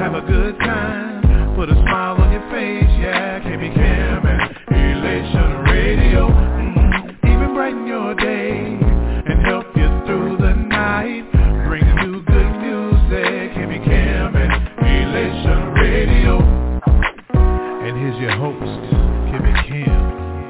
have a good time, put a smile on your face, yeah. KB Cam and Elation Radio, even brighten your day and help you through the night. Bring you good music, KB Cam and Elation Radio. And here's your host, KB Cam.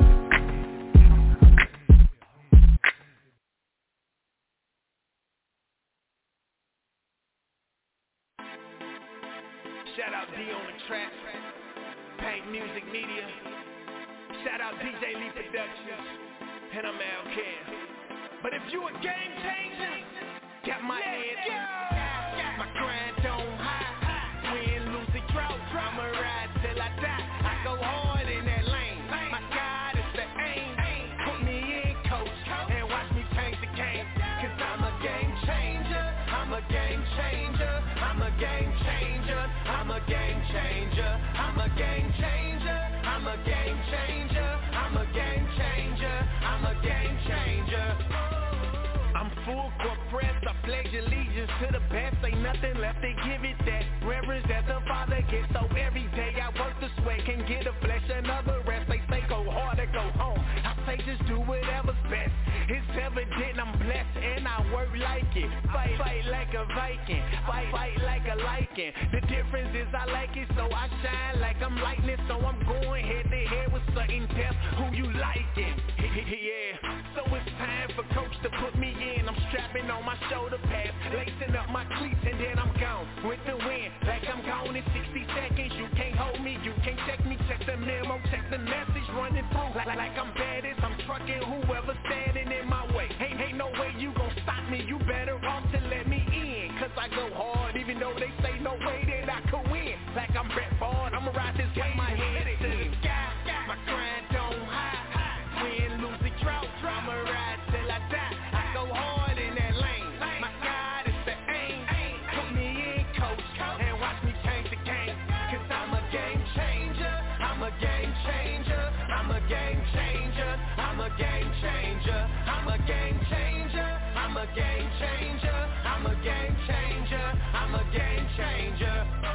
Shout out D on the track, Paint Music Media. Shout out DJ Lee Productions, and I'm Al Cam. But if you a game changer, got my head, my grind don't hide. Win, lose, or draw, I'ma ride till I die. I go hard in that lane, my God is the aim. Put me in, coach, and watch me change the game. Cause I'm a game changer, I'm a game changer, I'm a game changer, I'm a game changer, I'm a game changer, I'm a game changer, I'm a game changer, I'm a game changer. I'm full court press, I pledge allegiance to the best. Ain't nothing left to give it that reverence that the Father gets. So every day I work the sweat, can get a flesh, another rest. They say go hard or go home, I say just do whatever's best. It's evident I'm blessed and I work like it. Fight like a Viking, fight like a lichen. The difference is I like it, so I shine like I'm lightning. So I'm going head to head with certain depth. Who you liking? Yeah. So it's time for coach to put me in. I'm strapping on my shoulder pads, lacing up my cleats, and then I'm gone with the wind. Like I'm gone in 60 seconds. You can't hold me, you can't check me. Check the memo, check the message running through. Like I'm baddest, I'm trucking whoever standing in my way. Ain't no way you gon' stop me. You better off to let me in. Cause I go hard, even though they say no way that I could win. Like I'm Brett Ford, I'ma ride this game. My head to the sky, my grind don't hide. Win, lose, or draw, I'ma ride till I die. I go hard in that lane, my God is the aim. Put me in, coach, and watch me change the game. Cause I'm a game changer, I'm a game changer, I'm a game changer, I'm a game changer, I'm a game changer, I'm a game changer, I'm a game changer, I'm a game changer.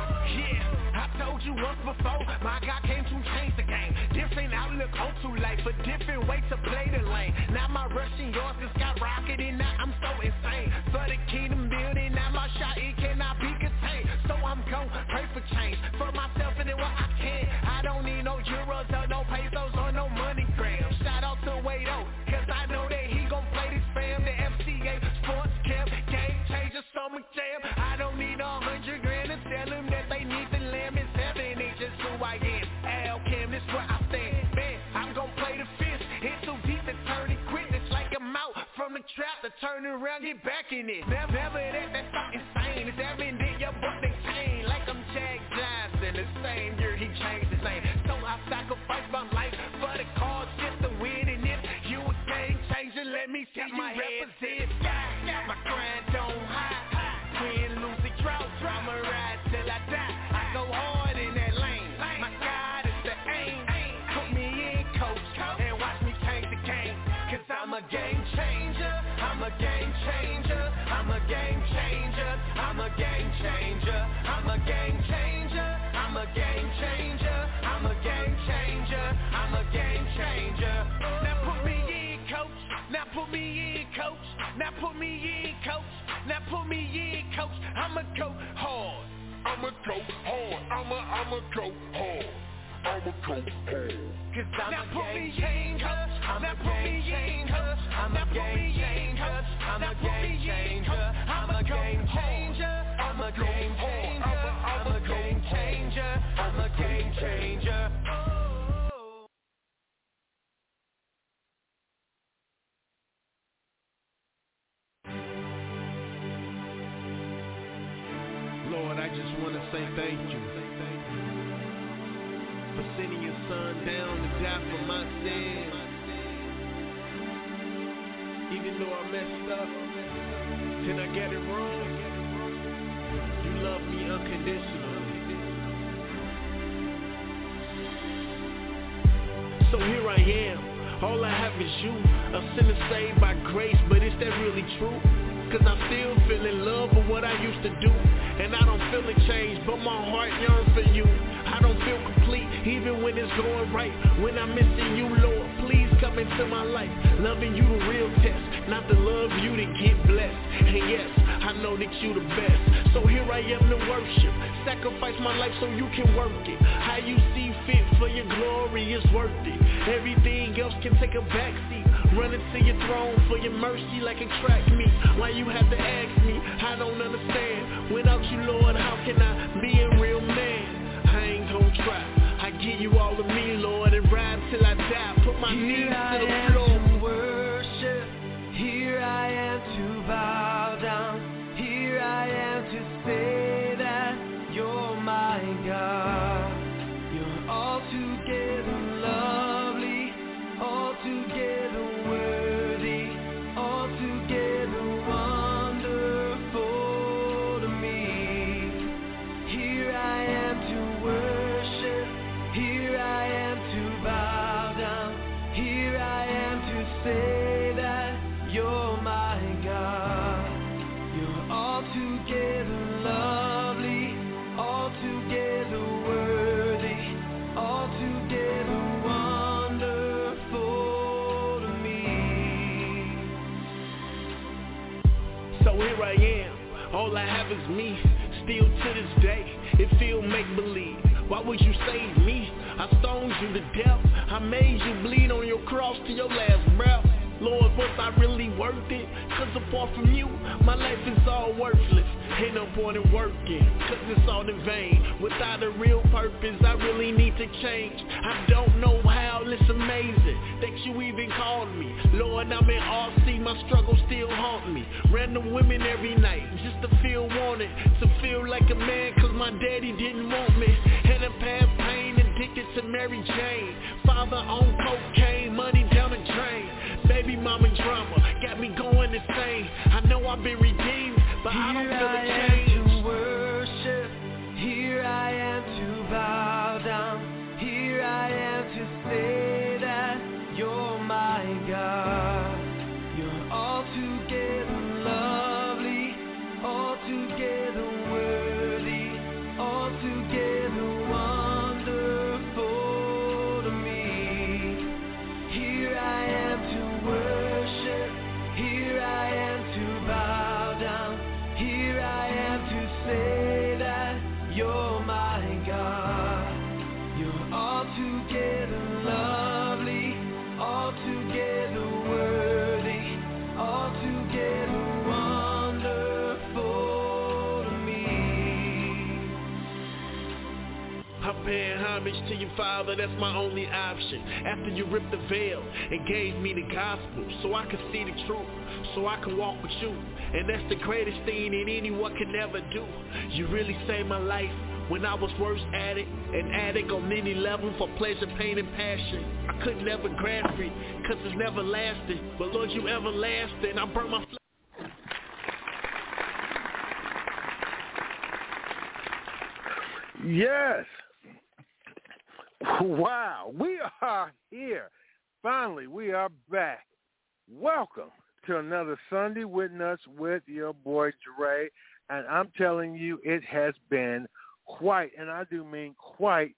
Yeah, I told you once before, my God came to change the game. Different outlook on to life, a different way to play the lane. Now my rushing yards is skyrocketing, now I'm so insane. For the kingdom building, now my shot, it cannot be contained. So I'm gon' pray for change, for myself and then what I can. I don't need no euros or no pesos or no money grams. Shout out to Wado, cause I know that he gon' play this fam. The FCA Sports Camp, Game Changer Summer Jam. I don't need 100 grand to tell them that they need the lamb. It's heaven, it's just who I am. Al Cam, this where I stand. Man, I'm gon' play the fifth. It's so deep to turn it quick. It's like I'm out from the trap to turn around, get back in it. Never that's not insane. It's evident your book they chain. Like I'm Jack Johnson, the same year he changed his name. So I sacrifice my life for the cause, just to win. And if you a game changer, let me see you represent. My grind don't hide. Win, lose, or draw, I'ma ride till I die. I go hard in that lane, my God is the aim. Put me in, coach, and watch me change the game. Cause I'm a game changer, I'm a game changer, I'm a game changer, I'm a game changer, I'm a game changer, I'm a game changer, I'm a game changer, I'm a game changer. Now put me in, coach, now put me in, coach, now put me in, coach, now put me in, coach. I'ma go hard, I'ma go hard, I'ma go hard, I'ma go hard. Cause I'm a game changer, I'm a game changer, I'm a game changer, I'm a game changer, I'm a game changer, I'm a game changer, I'm a game changer, I'm a game changer. Lord, I just want to say thank you for sending your son down to die for my sins. Even though I messed up and I get it wrong, you love me unconditionally. So here I am, all I have is you, a sinner saved by grace, but is that really true? Cause I'm still feeling love for what I used to do, and I don't feel change, but my heart yearns for you. I don't feel complete, even when it's going right. When I'm missing you, Lord, please come into my life. Loving you the real test, not to love you to get blessed. And yes, I know that you the best. So here I am to worship, sacrifice my life so you can work it. How you see fit for your glory is worth it. Everything else can take a backseat. Running to your throne for your mercy like a track meet. Why you have to ask me? I don't understand. Without you, Lord, how can I be a real man? I ain't gon' try. I give you all of me, Lord, and ride till I die. Put my knees to the floor. Here I am to worship. Here I am to bow down. Here I am to say that you're my God. You're altogether lovely, altogether worthy, altogether wonderful to me. Here I am to worship, here I am to bow down, here I am to say that you're my God. You're altogether lovely, altogether worthy, altogether wonderful to me. So here I am, all I have is me. Still to this day, it feel make-believe. Why would you save me? I stoned you to death. I made you bleed on your cross to your last breath. Lord, was I really worth it? Cause apart from you, my life is all worthless. Ain't no point in working, cause it's all in vain. Without a real purpose, I really need to change. I don't know how, it's amazing that you even called me. Lord, I'm in RC, my struggles still haunt me. Random women every night, just to feel wanted. To feel like a man, cause my daddy didn't want me. Had a past pain, addicted to Mary Jane. Father on cocaine, money down the drain. Baby mama drama, got me going insane. I know I've been redeemed, but I don't feel the change. Here I am to worship, here I am to bow down, here I am to say that you're my God. You're altogether lovely, altogether worthy, altogether wonderful to me. Here I am to worship, here I am to bow down, here I am to say that you're my God. You're altogether lovely, altogether worthy, altogether wonderful to me. I'm paying homage to you, Father, that's my only option. After you ripped the veil and gave me the gospel, so I could see the truth, so I could walk with you. And that's the greatest thing that anyone can ever do. You really saved my life when I was worst at it, an addict on any level for pleasure, pain, and passion. I could never grasp it, cause it's never lasting. But Lord, you everlasting. I burn my flesh. Yes. Wow, we are here. Finally, we are back. Welcome to another Sunday with Nuts with your boy Dre. And I'm telling you, it has been quite, and I do mean quite,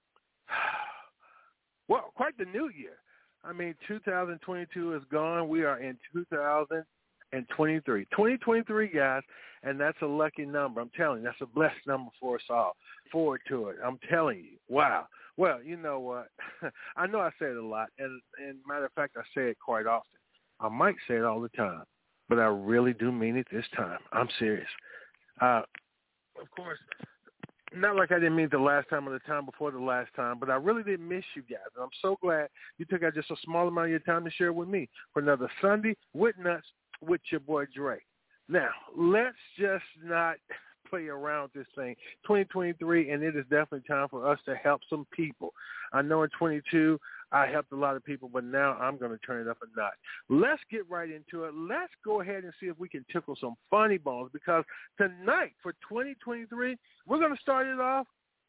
well, quite the new year. I mean, 2022 is gone. We are in 2023. 2023, guys, and that's a lucky number. I'm telling you, that's a blessed number for us all. Forward to it. I'm telling you. Wow. Well, you know what? I know I say it a lot, and matter of fact, I say it quite often. I might say it all the time, but I really do mean it this time. I'm serious. Of course, not like I didn't mean it the last time or the time before the last time, but I really did miss you guys. And I'm so glad you took out just a small amount of your time to share with me for another Sunday with Nuts with your boy Dre. Now, let's just not play around with this thing. 2023, and it is definitely time for us to help some people. I know in 22 I helped a lot of people, but now I'm going to turn it up a notch. Let's get right into it. Let's go ahead and see if we can tickle some funny bones, because tonight for 2023, we're going to start it off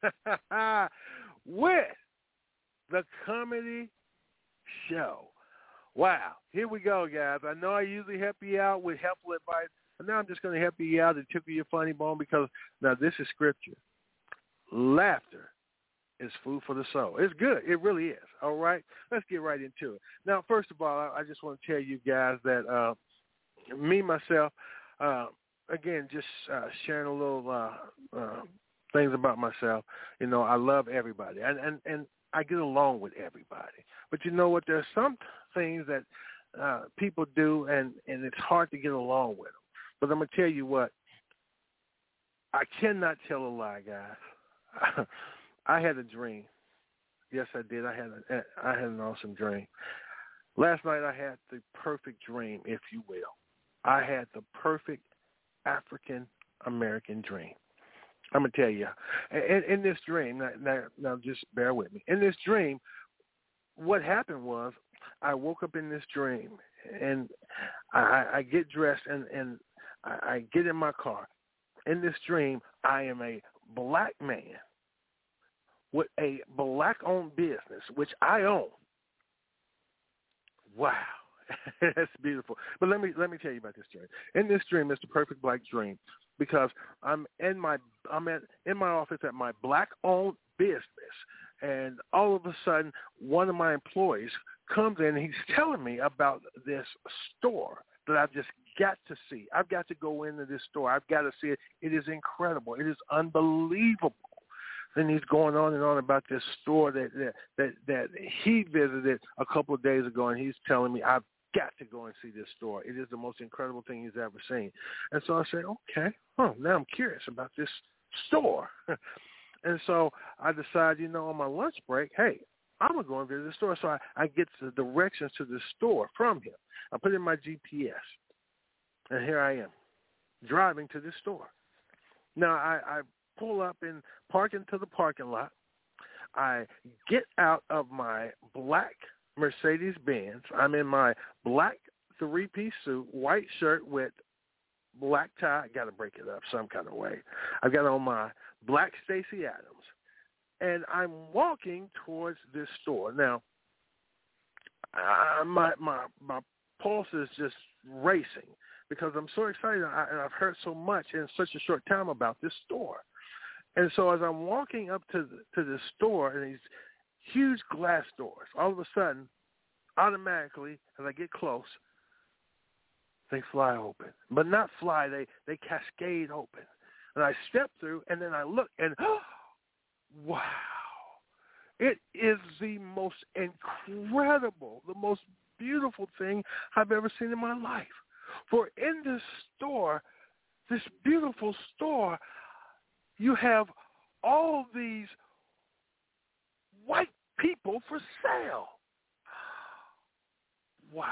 with the comedy show. Wow. Here we go, guys. I know I usually help you out with helpful advice, And now I'm just going to help you out and tickle your funny bone because now this is scripture. Laughter is food for the soul. It's good. It really is. All right? Let's get right into it. Now, first of all, I just want to tell you guys that me, myself, again, just sharing a little things about myself. You know, I love everybody, and I get along with everybody. But you know what? There's some things that people do, and it's hard to get along with them. But I'm going to tell you what. I cannot tell a lie, guys. I had a dream. Yes, I did. I had an awesome dream. Last night I had the perfect dream, if you will. I had the perfect African-American dream. I'm going to tell you. In this dream, now just bear with me. In this dream, what happened was I woke up in this dream, and I get dressed, and I get in my car. In this dream, I am a black man with a black-owned business, which I own. Wow. That's beautiful. But let me tell you about this dream. In this dream, it's the perfect black dream because I'm in my office at my black-owned business, and all of a sudden, one of my employees comes in and he's telling me about this store that I've just got to see. I've got to go into this store. I've got to see it. It is incredible. It is unbelievable. Then he's going on and on about this store that he visited a couple of days ago, and he's telling me I've got to go and see this store. It is the most incredible thing he's ever seen. And so I say, okay, now I'm curious about this store. And so I decide, on my lunch break, hey, I'm going to go and visit the store. So I get the directions to the store from him. I put in my GPS, and here I am, driving to this store. Now, I pull up and park into the parking lot. I get out of my black Mercedes-Benz. I'm in my black three-piece suit, white shirt with black tie. I got to break it up some kind of way. I've got on my black Stacey Adams, and I'm walking towards this store. Now, my pulse is just racing because I'm so excited, and I've heard so much in such a short time about this store. And so as I'm walking up to the store and these huge glass doors, all of a sudden, automatically, as I get close, they fly open. But not fly, they cascade open. And I step through, and then I look, and wow. It is the most incredible, the most beautiful thing I've ever seen in my life. For in this store, this beautiful store, you have all these white people for sale. Wow.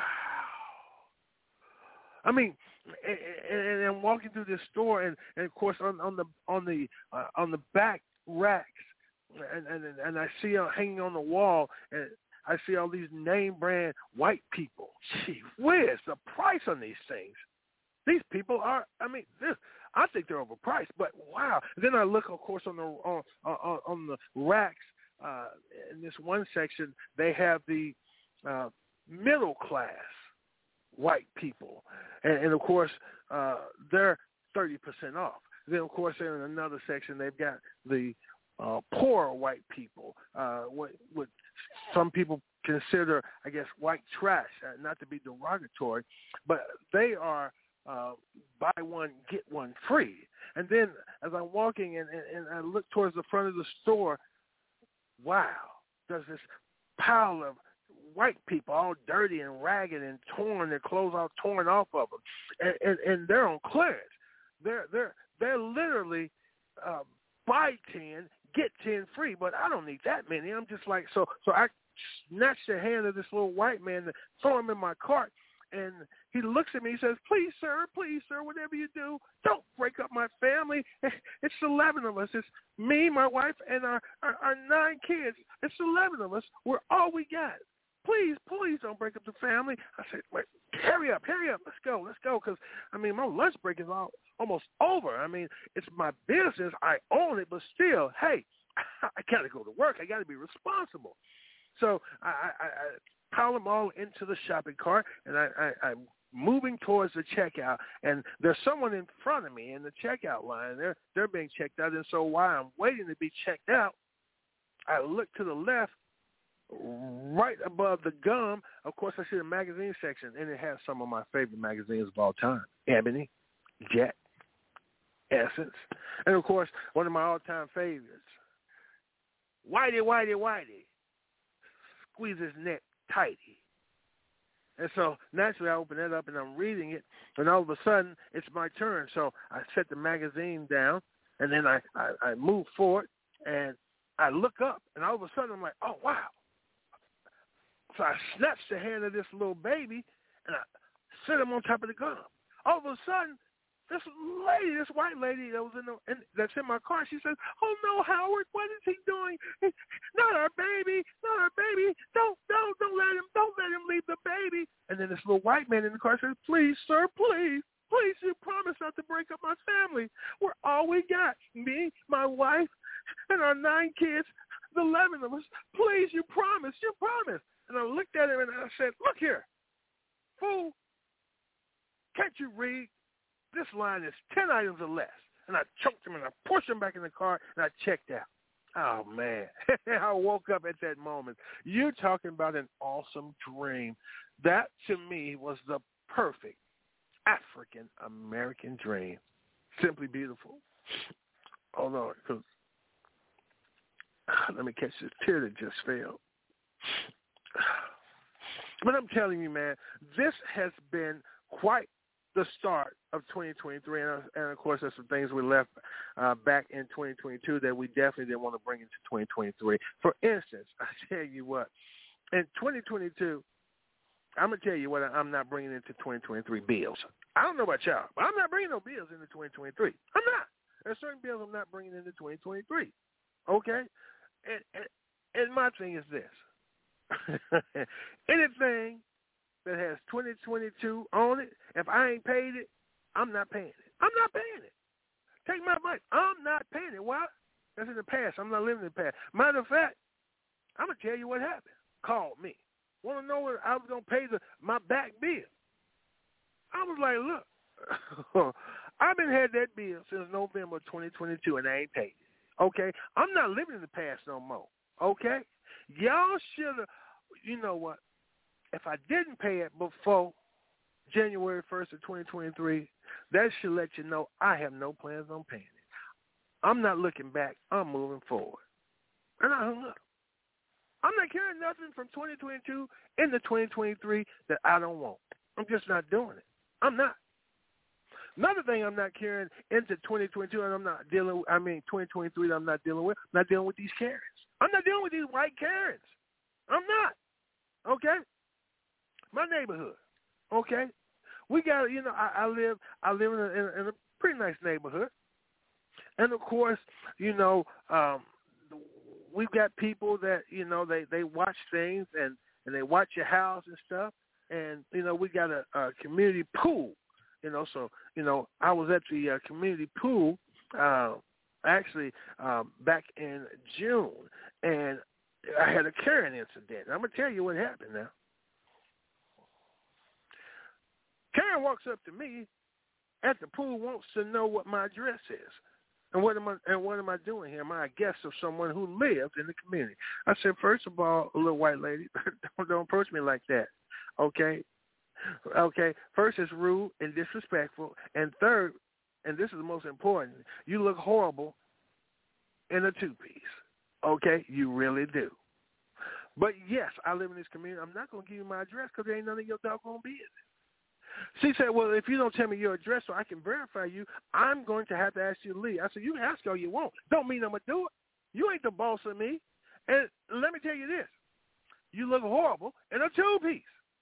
I mean, and I'm walking through this store, and of course on the back racks, and I see hanging on the wall, and I see all these name brand white people. Gee whiz, the price on these things. These people are, I think they're overpriced, but wow. Then I look, of course, on the racks. In this one section, they have the middle class white people, and of course, they're 30% off. Then, of course, in another section, they've got the poor white people, what some people consider, I guess, white trash, not to be derogatory, but they are buy one, get one free. And then as I'm walking and I look towards the front of the store, wow, there's this pile of white people all dirty and ragged and torn, their clothes all torn off of them. And they're on clearance. They're literally buy 10, get 10 free, but I don't need that many. I'm just like, so I snatch the hand of this little white man and throw him in my cart. And he looks at me, he says, please, sir, whatever you do, don't break up my family. It's 11 of us. It's me, my wife, and our 9 kids. It's 11 of us. We're all we got. Please don't break up the family. I said, wait, hurry up. Let's go. Because, my lunch break is almost over. It's my business. I own it, but still, hey, I got to go to work. I got to be responsible. So I pile them all into the shopping cart, and I moving towards the checkout, and there's someone in front of me in the checkout line. They're being checked out, and so while I'm waiting to be checked out, I look to the left, right above the gum. Of course, I see the magazine section, and it has some of my favorite magazines of all time: Ebony, Jet, Essence, and of course, one of my all-time favorites, Whitey, Whitey, Whitey, Squeeze His Neck Tighty. And so naturally I open that up and I'm reading it, and all of a sudden it's my turn. So I set the magazine down, and then I move forward, and I look up, and all of a sudden I'm like, oh, wow. So I snatch the hand of this little baby, and I sit him on top of the gum. All of a sudden, this lady, this white lady that was that's in my car, she says, "Oh no, Howard, what is he doing? Not our baby, not our baby. Don't let him leave the baby." And then this little white man in the car says, "Please, sir, please, you promise not to break up my family. We're all we got, me, my wife, and our 9 kids, the 11 of us. Please, you promise." And I looked at him and I said, "Look here, fool, can't you read? This line is 10 items or less." And I choked him and I pushed him back in the car and I checked out. Oh, man. I woke up at that moment. You're talking about an awesome dream. That, to me, was the perfect African-American dream. Simply beautiful. Hold on, because let me catch this tear that just fell. But I'm telling you, man, this has been quite the start of 2023, and of course, there's some things we left back in 2022 that we definitely didn't want to bring into 2023. For instance, I tell you what, in 2022, I'm going to tell you what I'm not bringing into 2023 bills. I don't know about y'all, but I'm not bringing no bills into 2023. I'm not. There's certain bills I'm not bringing into 2023, okay? And my thing is this. Anything that has 2022 on it, if I ain't paid it, I'm not paying it. I'm not paying it. Take my advice. I'm not paying it. Why? That's in the past. I'm not living in the past. Matter of fact, I'm going to tell you what happened. Called me. Want to know what I was going to pay my back bill. I was like, look, I've been had that bill since November 2022, and I ain't paid it. Okay? I'm not living in the past no more. Okay? Y'all should have, you know what? If I didn't pay it before January 1st of 2023, that should let you know I have no plans on paying it. I'm not looking back. I'm moving forward. And I hung up. I'm not carrying nothing from 2022 into 2023 that I don't want. I'm just not doing it. I'm not. Another thing I'm not carrying into 2022 and 2023 that I'm not dealing with, I'm not dealing with these Karens. I'm not dealing with these white Karens. I'm not. Okay? My neighborhood, okay? We got, I live in a pretty nice neighborhood. And, of course, we've got people that, they watch things and they watch your house and stuff. And, we got a community pool, so, I was at the community pool back in June, and I had a Karen incident. I'm going to tell you what happened now. Karen walks up to me at the pool, wants to know what my address is. And what am I doing here? Am I a guest of someone who lives in the community? I said, first of all, little white lady, don't approach me like that, okay? Okay, first it's rude and disrespectful. And third, and this is the most important, you look horrible in a two-piece, okay? You really do. But, yes, I live in this community. I'm not going to give you my address because there ain't none of your doggone business. She said, well, if you don't tell me your address so I can verify you, I'm going to have to ask you to leave. I said, you can ask all you want. Don't mean I'm going to do it. You ain't the boss of me. And let me tell you this. You look horrible in a two-piece.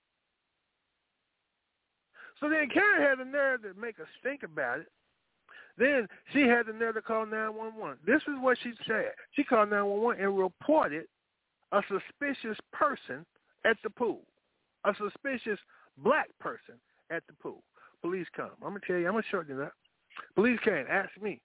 So then Karen had the nerve to make a stink about it. Then she had the nerve to call 911. This is what she said. She called 911 and reported a suspicious person at the pool, a suspicious black person at the pool. Police come. I'm going to tell you, I'm going to shorten it up. Police came, asked me,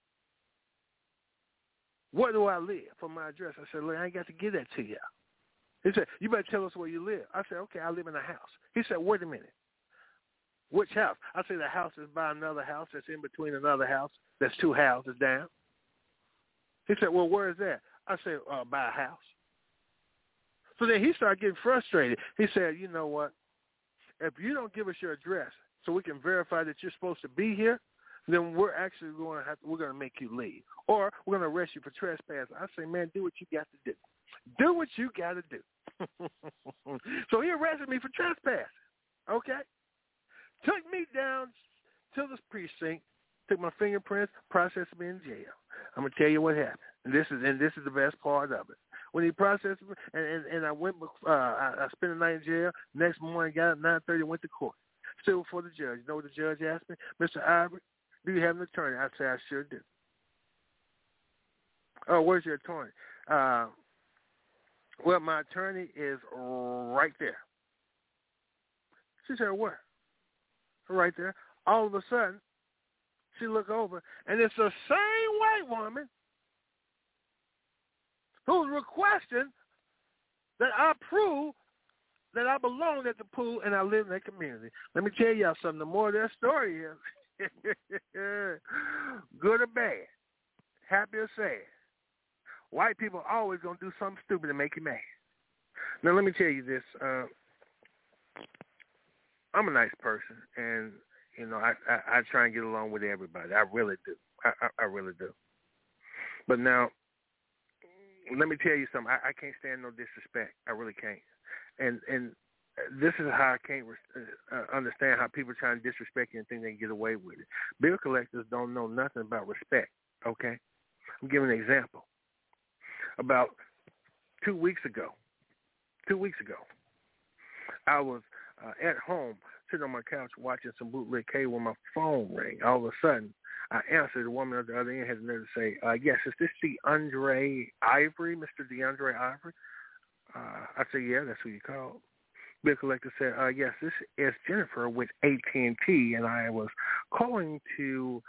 where do I live for my address? I said, look, I ain't got to give that to you. He said, you better tell us where you live. I said, okay, I live in a house. He said, wait a minute. Which house? I say the house is by another house that's in between another house that's 2 houses down. He said, well, where is that? I said, by a house. So then he started getting frustrated. He said, you know what? If you don't give us your address so we can verify that you're supposed to be here, then we're actually going to make you leave. Or we're going to arrest you for trespass. I say, man, do what you got to do. Do what you got to do. So he arrested me for trespass. Okay? Took me down to this precinct, took my fingerprints, processed me in jail. I'm going to tell you what happened. And this is the best part of it. When he processed me, and I went, I spent the night in jail. Next morning, got up 9:30, went to court. Still before the judge. You know what the judge asked me? Mr. Ivory, do you have an attorney? I said, I sure do. Oh, where's your attorney? Well, my attorney is right there. She said, where? Right there. All of a sudden, she looked over, and it's the same white woman who's requesting that I prove that I belong at the pool and I live in that community. Let me tell y'all something. The more of that story is, good or bad, happy or sad, white people are always going to do something stupid to make you mad. Now, let me tell you this. I'm a nice person, and, you know, I try and get along with everybody. I really do. I really do. But now, let me tell you something. I can't stand no disrespect. I really can't. And this is how I can't understand how people try and disrespect you and think they can get away with it. Bill collectors don't know nothing about respect, okay? I'm giving an example. About 2 weeks ago, I was at home sitting on my couch watching some bootleg cable when my phone rang. All of a sudden, I answered. The woman at the other end had the nerve to say, yes, is this DeAndre Ivory, Mr. DeAndre Ivory? I said, yeah, that's who you called. Bill collector said, yes, this is Jennifer with AT&T, and I was calling to,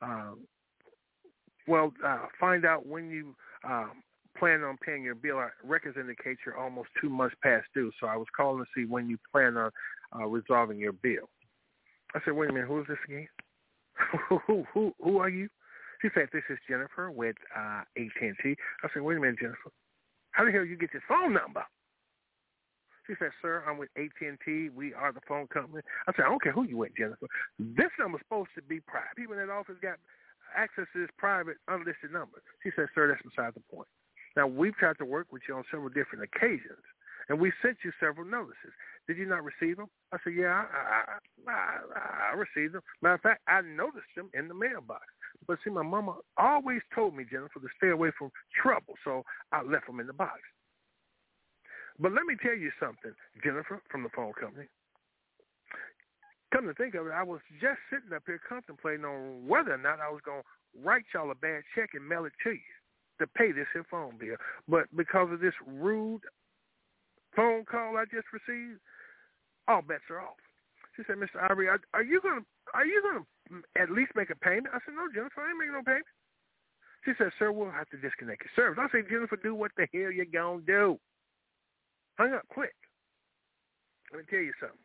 find out when you plan on paying your bill. Our records indicate you're almost 2 months past due, so I was calling to see when you plan on resolving your bill. I said, wait a minute, who is this again? Who are you? She said, this is Jennifer with AT&T. I said, wait a minute, Jennifer. How the hell you get your phone number? She said, sir, I'm with AT&T. We are the phone company. I said, I don't care who you with, Jennifer. This number's supposed to be private. People in that office got access to this private, unlisted number. She said, sir, that's beside the point. Now, we've tried to work with you on several different occasions, and we sent you several notices. Did you not receive them? I said, yeah, I received them. Matter of fact, I noticed them in the mailbox. But see, my mama always told me, Jennifer, to stay away from trouble, so I left them in the box. But let me tell you something, Jennifer, from the phone company. Come to think of it, I was just sitting up here contemplating on whether or not I was going to write y'all a bad check and mail it to you to pay this here phone bill. But because of this rude phone call I just received, all bets are off. She said, Mr. Ivory, are you going to at least make a payment? I said, no, Jennifer, I ain't making no payment. She said, sir, we'll have to disconnect your service. I said, Jennifer, do what the hell you going to do. Hung up quick. Let me tell you something.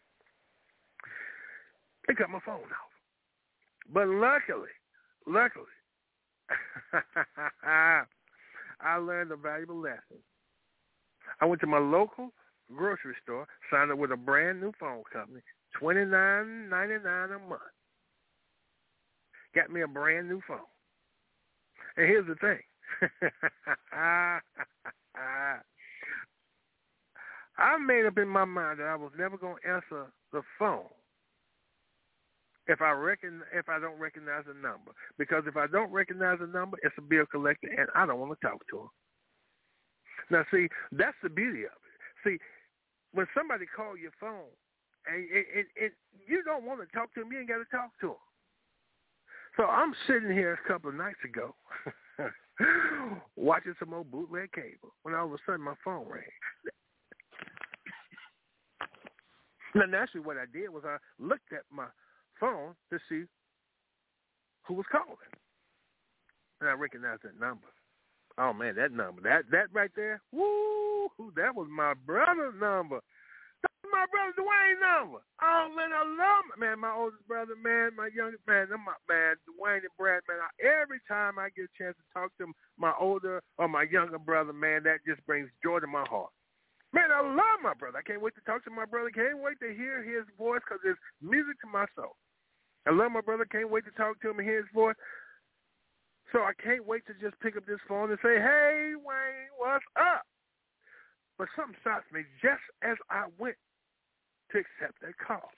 They cut my phone off. But luckily, I learned a valuable lesson. I went to my local grocery store, signed up with a brand new phone company, $29.99 a month. Got me a brand new phone. And here's the thing. I made up in my mind that I was never going to answer the phone if I don't recognize the number. Because if I don't recognize the number, it's a bill collector, and I don't want to talk to him. Now, see, that's the beauty of it. See, when somebody calls your phone, and you don't want to talk to him, you ain't got to talk to him. So I'm sitting here a couple of nights ago watching some old bootleg cable when all of a sudden my phone rang. Now, naturally, what I did was I looked at my phone to see who was calling. And I recognized that number. Oh, man, that number, that right there, woo, that was my brother's number. Don't my brother Dwayne number. Oh, man, I love him. Man, my oldest brother, man, my youngest, man, Dwayne and Brad, man, every time I get a chance to talk to my older or my younger brother, man, that just brings joy to my heart. Man, I love my brother. I can't wait to talk to my brother. Can't wait to hear his voice because it's music to my soul. I love my brother. Can't wait to talk to him and hear his voice. So I can't wait to just pick up this phone and say, hey, Wayne, what's up? But something stops me just as I went to accept that call.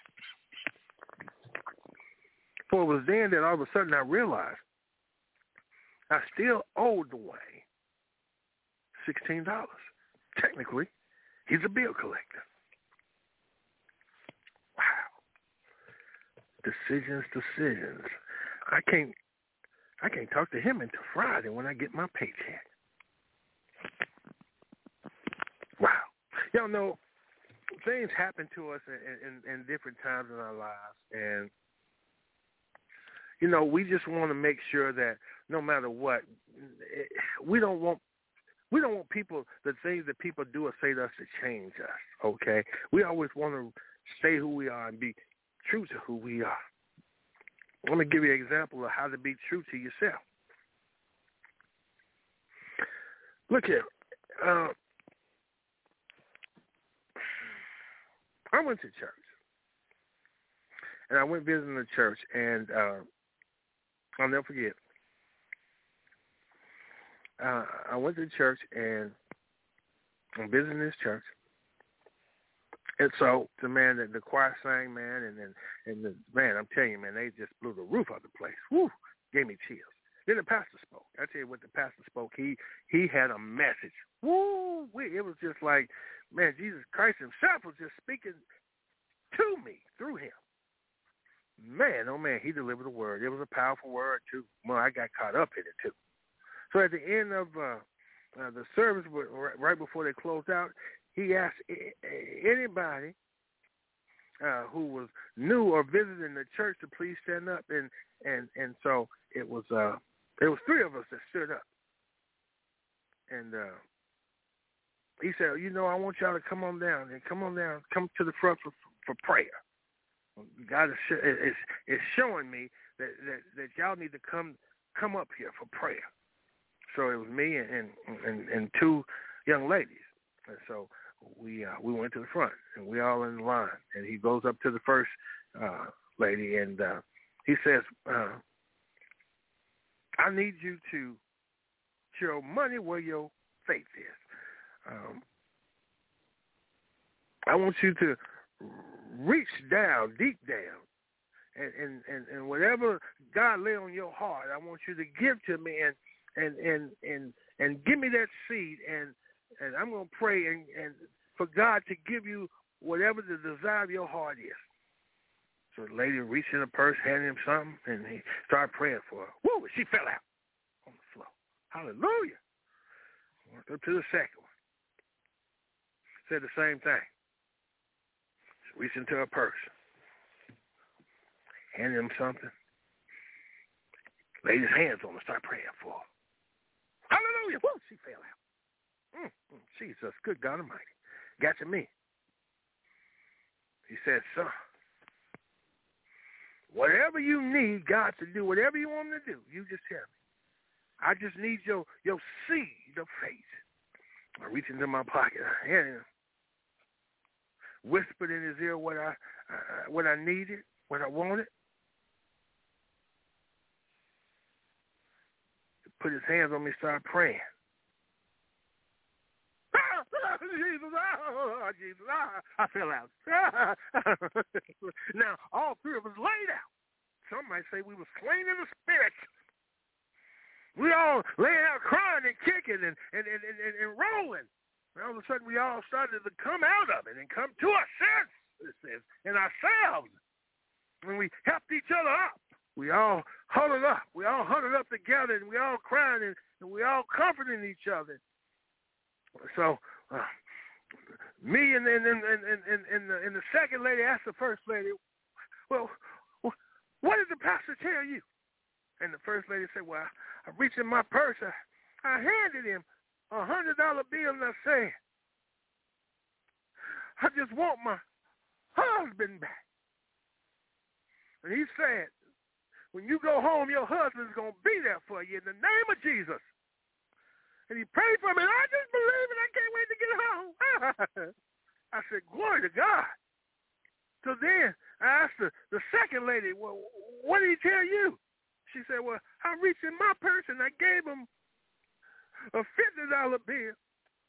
For it was then that all of a sudden I realized I still owed Dwayne $16. Technically, he's a bill collector. Wow. Decisions. I can't talk to him until Friday when I get my paycheck. Wow. Y'all know, things happen to us in different times in our lives. And, you know, we just want to make sure that no matter what, we don't want people, the things that people do or say to us to change us, okay? We always want to stay who we are and be true to who we are. Let me give you an example of how to be true to yourself. Look here. I went to church, and I went visiting the church, and I'll never forget. I went to church, and I'm visiting this church, and so the choir sang, man, and the man, I'm telling you, man, they just blew the roof off the place. Woo, gave me chills. Then the pastor spoke. I tell you what, the pastor spoke. He had a message. Woo, it was just like, man, Jesus Christ himself was just speaking to me through him. Man, oh man, he delivered a word. It was a powerful word too. Well, I got caught up in it too. So at the end of the service, right before they closed out, he asked anybody who was new or visiting the church to please stand up, and so it was three of us that stood up, and he said, you know, I want y'all to come on down, come to the front for prayer. God is showing me that y'all need to come up here for prayer. So it was me and two young ladies, and so we went to the front, and we all in the line. And he goes up to the first lady, and he says, "I need you to show money where your faith is. I want you to reach down, deep down, and whatever God lay on your heart, I want you to give to me and give me that seed, and I'm going to pray and for God to give you whatever the desire of your heart is." So the lady reached in her purse, handed him something, and he started praying for her. Woo! She fell out on the floor. Hallelujah. Went up to the second one. Said the same thing. She reached into her purse, handed him something. Laid his hands on her, started praying for her. Hallelujah. Woo! She fell out. Jesus, good God Almighty. Got to me. He said, son, whatever you need God to do, whatever you want him to do, you just tell me. I just need your seed of faith. I reached into my pocket, and whispered in his ear what I needed, what I wanted. Put his hands on me, started praying. Jesus, I fell out. Now, all three of us laid out. Some might say we were slain in the spirit. We all laying out crying and kicking and rolling. And all of a sudden, we all started to come out of it and come to our senses and ourselves. And we helped each other up. We all huddled up. We all huddled up together, and we all crying, and we all comforting each other. So me and the second lady asked the first lady, well, what did the pastor tell you? And the first lady said, well, I reached in my purse. I handed him $100 bill, and I said, I just want my husband back. And he said, when you go home, your husband's going to be there for you in the name of Jesus. And he prayed for me, and I just believe it. I can't wait to get home. I said, glory to God. So then I asked the second lady, well, what did he tell you? She said, well, I reached in my purse, and I gave him a $50 bill.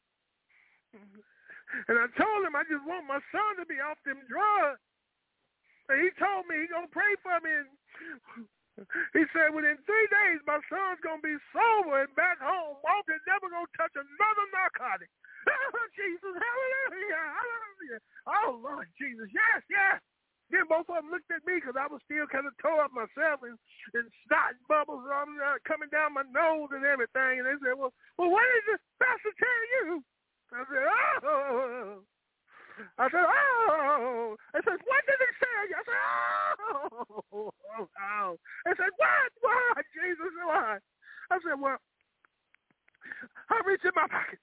And I told him I just want my son to be off them drugs. And he told me he's going to pray for me. And he said within 3 days, my son's going to be sober and back home, walking, never going to touch another narcotic. Oh, Jesus, hallelujah, hallelujah. Oh, Lord Jesus, yes, yes. Then both of them looked at me because I was still kind of tore up myself and snot bubbles coming down my nose and everything. And they said, well, what did the pastor tell you? I said, oh. I said, oh. I said, what did he say? I said, oh. I said, what? What? Jesus, what? I said, well, I reached in my pocket.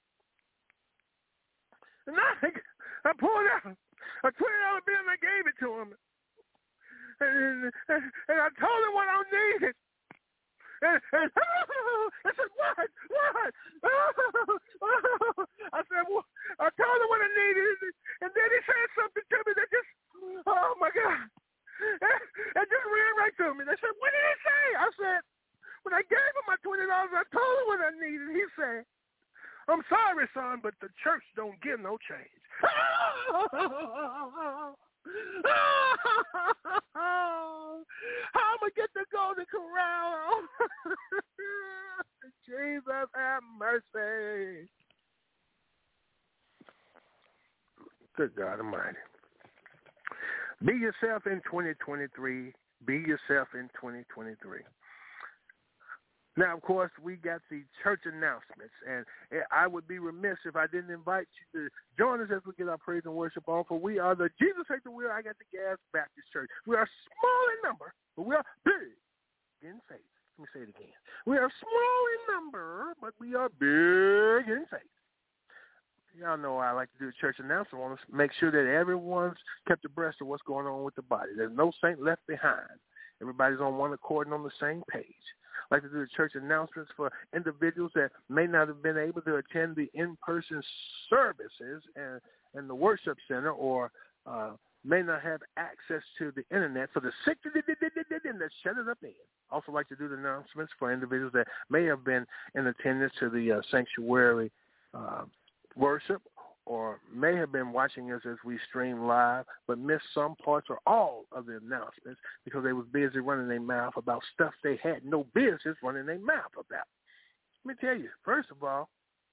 And I pulled out a $20 bill and I gave it to him. And I told him what I needed. And I said, what? I said, well, I told him what I needed. And then he said something to me that just, oh, my God. It just ran right through me. They said, what did he say? I said, when I gave him my $20, I told him what I needed. He said, I'm sorry, son, but the church don't give no change. How am I get the Golden Corral? Jesus have mercy. Good God Almighty. Be yourself in 2023. Be yourself in 2023. Now, of course, we got the church announcements, and I would be remiss if I didn't invite you to join us as we get our praise and worship on, for we are the Jesus Take the Wheel, I Got the Gas Baptist Church. We are small in number, but we are big in faith. Let me say it again. We are small in number, but we are big in faith. Y'all know I like to do a church announcement. I want to make sure that everyone's kept abreast of what's going on with the body. There's no saint left behind. Everybody's on one accord and on the same page. I like to do the church announcements for individuals that may not have been able to attend the in-person services and the worship center, or may not have access to the internet, for the sick and that shut it up in. Also like to do the announcements for individuals that may have been in attendance to the sanctuary worship, or may have been watching us as we stream live, but missed some parts or all of the announcements because they was busy running their mouth about stuff they had no business running their mouth about. Let me tell you, first of all,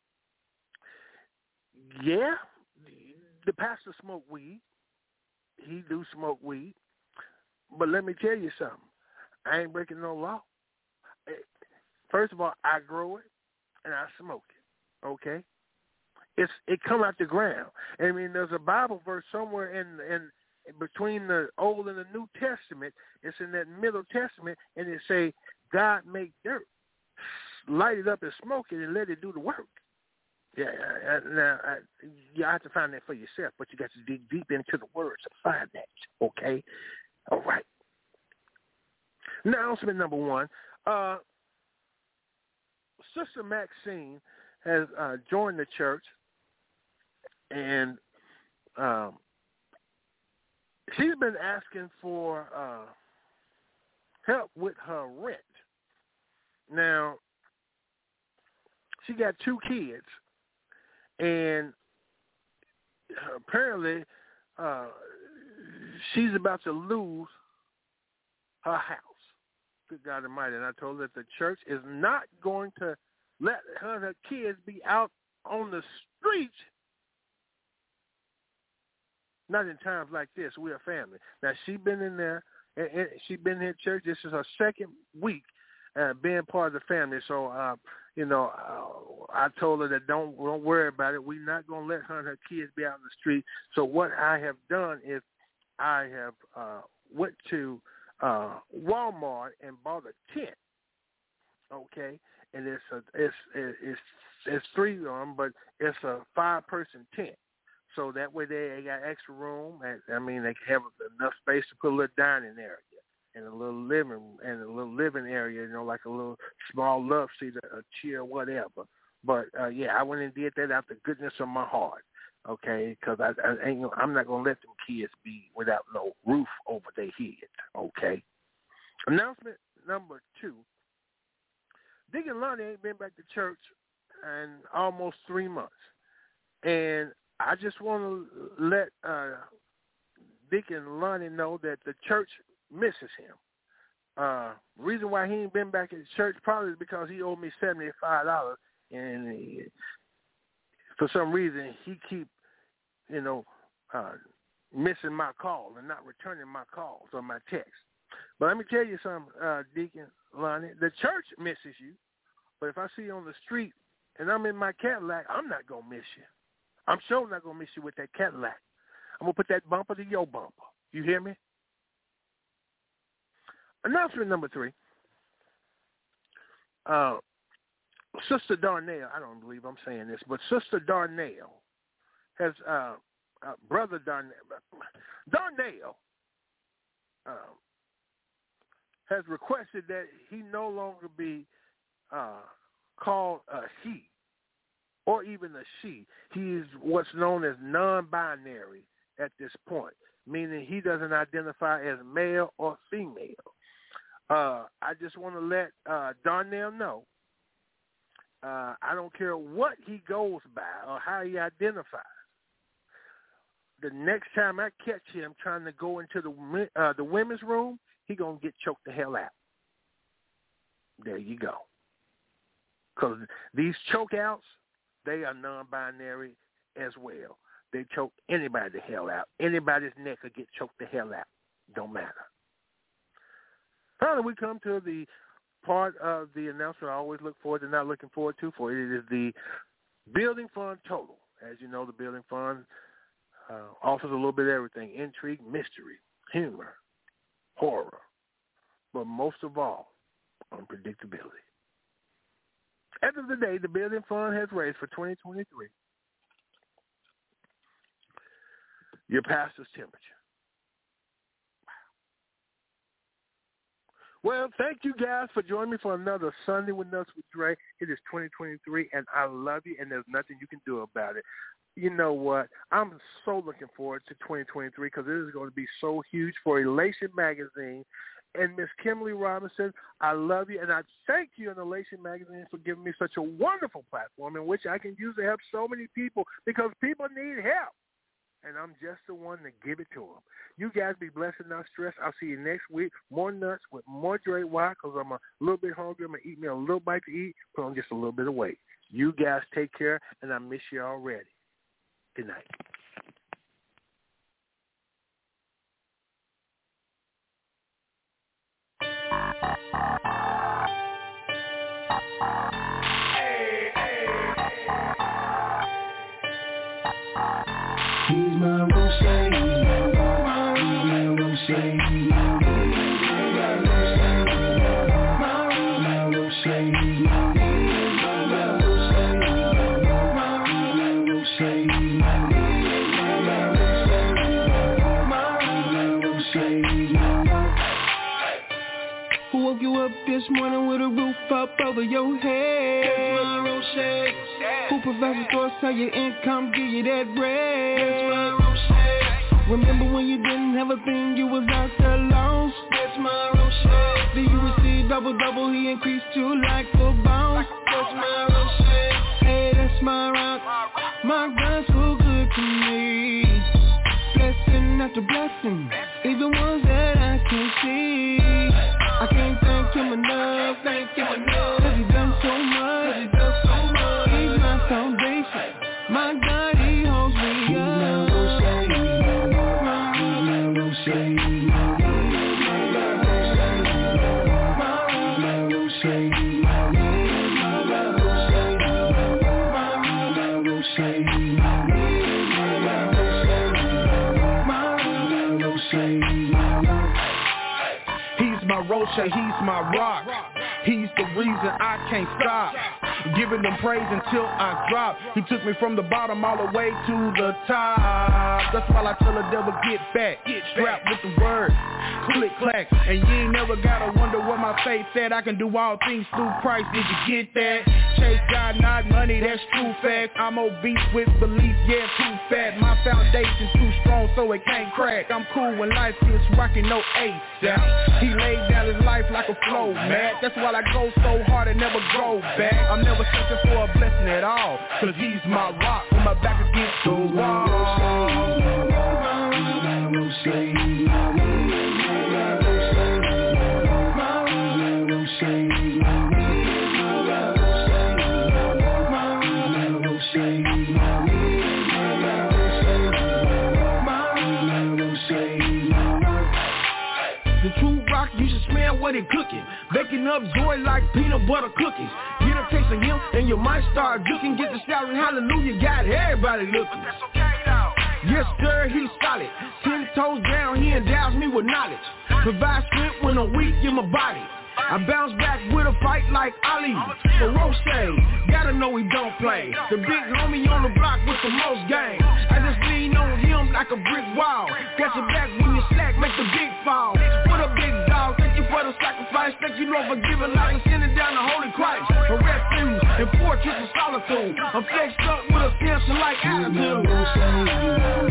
yeah, the pastor smoked weed. He do smoke weed. But let me tell you something. I ain't breaking no law. First of all, I grow it and I smoke it, okay? It come out the ground. I mean, there's a Bible verse somewhere in between the Old and the New Testament. It's in that Middle Testament, and it say God make dirt, light it up and smoke it, and let it do the work. Yeah, now you have to find that for yourself, but you got to dig deep into the words to find that. Okay, all right. Announcement number one: Sister Maxine has joined the church. And she's been asking for help with her rent. Now, she got 2 kids, and apparently she's about to lose her house. Good God Almighty. And I told her that the church is not going to let her and her kids be out on the streets. Not in times like this. We're a family. Now, she been in there, and she been in church. This is her 2nd week being part of the family. So, I told her that don't worry about it. We're not going to let her and her kids be out in the street. So what I have done is I have went to Walmart and bought a tent, okay? And it's 3 of them, but it's a 5-person tent. So that way they got extra room. And, I mean, they have enough space to put a little dining area and a little living area, like a little small love seat, a chair, whatever. But, yeah, I went and did that out the goodness of my heart, okay, because I'm not going to let them kids be without no roof over their head, okay. Announcement number 2. Deacon Lonnie ain't been back to church in almost 3 months. And I just want to let Deacon Lonnie know that the church misses him. Reason why he ain't been back in church probably is because he owed me $75, and for some reason he keep, missing my call and not returning my calls or my texts. But let me tell you something, Deacon Lonnie, the church misses you. But if I see you on the street and I'm in my Cadillac, I'm not going to miss you. I'm sure not going to miss you with that Cadillac. I'm going to put that bumper to your bumper. You hear me? Announcement number 3. Sister Darnell, I don't believe I'm saying this, but Sister Darnell has, Brother Darnell has requested that he no longer be called a he or even a she. He is what's known as non-binary at this point, meaning he doesn't identify as male or female. I just want to let Darnell know, I don't care what he goes by or how he identifies. The next time I catch him trying to go into the women's room, he going to get choked the hell out. There you go. Because these choke outs, they are non-binary as well. They choke anybody the hell out. Anybody's neck will get choked the hell out. Don't matter. Finally, we come to the part of the announcement I always look forward to, not looking forward to, for it is the Building Fund Total. As you know, the Building Fund offers a little bit of everything: intrigue, mystery, humor, horror, but most of all, unpredictability. End of the day, the Building Fund has raised for 2023 your pastor's temperature. Well, thank you guys for joining me for another Sunday with Nuts with Dre. It is 2023, and I love you, and there's nothing you can do about it. You know what? I'm so looking forward to 2023 because it is going to be so huge for Elation Magazine. And Miss Kimberly Robinson, I love you, and I thank you in Elation Magazine for giving me such a wonderful platform in which I can use to help so many people because people need help. And I'm just the one to give it to them. You guys be blessed and not stressed. I'll see you next week. More nuts with more Dre. Why? Because I'm a little bit hungry. I'm going to eat me a little bite to eat, put on just a little bit of weight. You guys take care, and I miss you already. Good night. He's my Rose, he's my Rose, he's my Who woke you up this morning with a roof up over your head? That's my Rose. Who provides the source of your income, give you that bread? That's my Rose. Remember when you didn't have a thing, you was out there lost? That's my Rose. Then you received double, he increased you like a bounce. That's my Rose. Hey, that's my rock. My God's so good to me. Blessing after blessing, even ones that I can't see. I can't thank him enough, cause he done so much, he's my foundation, my God, he holds me up. He's my Roche, he's my rock. He's the reason I can't stop. giving them praise until I drop. He took me from the bottom all the way to the top. That's why I tell the devil get back, get strapped with the word, click clack. And you ain't never gotta wonder where my faith at. I can do all things through Christ, did you get that? Chase God, not money, that's true fact. I'm obese with belief, yeah, too fat. My foundation too strong so it can't crack. I'm cool when life gets rockin', no ASAP. He laid down his life like a flow mat. That's why I go so hard and never go back. I'm never searching for a blessing at all, cause he's my rock when my back against the wall. What it cooking, baking up joy like peanut butter cookies. Get a taste of him and you might start juking. Get the shouting hallelujah, got everybody looking. That's okay though. Yes sir, he's solid. 10 toes down, he endows me with knowledge. Provides strength when I'm weak in my body. I bounce back with a fight like Ali. The Roche, gotta know he don't play. The big homie on the block with the most game. I just lean on him like a brick wall. Got your back when you slack, make the big fall. What a big dog, thank you for the sacrifice. Thank you Lord for giving life and sending down the Holy Christ. A refuge and fortress of solitude. I'm flexed up with a cancer like attitude.